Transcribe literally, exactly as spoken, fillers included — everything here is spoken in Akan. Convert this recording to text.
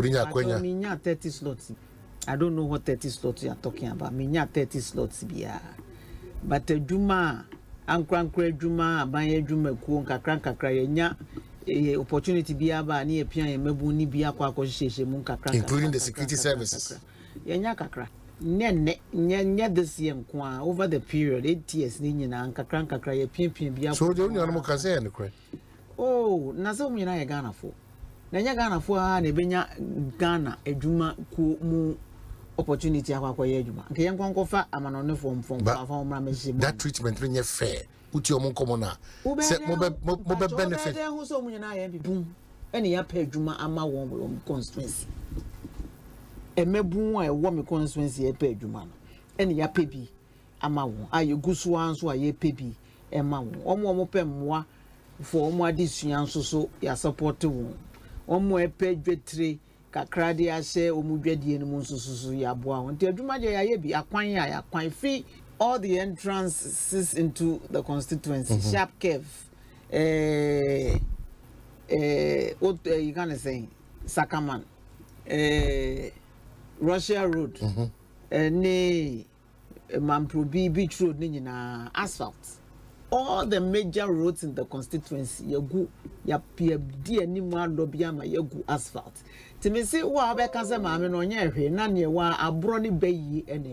Minya thirty slots. I don't know what thirty slots you are talking about. Minya thirty slots biya. But a Juma, Ankran Juma, Abanye Juma, Kuon Kakran Kakra, nya opportunity biya ba ni epia ye mebu ni biya kwa kwa sheshe mun kakra. Including the security services. Nya kakra. Nya nya nya this year kwa over the period eight years ni nyina Kakran Kakra ye pin pin biya. So the only one can say anything. Oh, na so mu na ye Ghana fo. Na nya Ghana fo a na benya Ghana edwuma ku mu opportunity akwa ye edwuma. Nke yen kwanko fa amanone fo mfo fa fa omra meshi. That treatment really fair. Uti omo komo na. Se mo be mo be benefit. Obe hu so mu na ye bibum. Ene ya pa edwuma ama won won constituency. Emebun a ewo me constituency e pa edwuma no. Ene ya pa bi ama won. Aye gusu anso a ye pa bi e ma won. Omo omo pa mmoa for omo adisua nso so ya support won. Omo epe dwetire kakra de ahye omo dwadie no nso so ya boa won. Nti adwuma je ya ye bi akwan ya ya kwan free all the entrances into the constituency. Mm-hmm. Sharp Cave, eh eh what uh, you can say Sakaman, eh Russia Road, mm-hmm. eh ne Mamprobi Beach Road ni na asphalt. All the major roads in the constituency yagu ya P M D animu adobiama yagu asphalt. Timisi wa be kan se maame no nya ehwe na ne wa abro ne bayi ene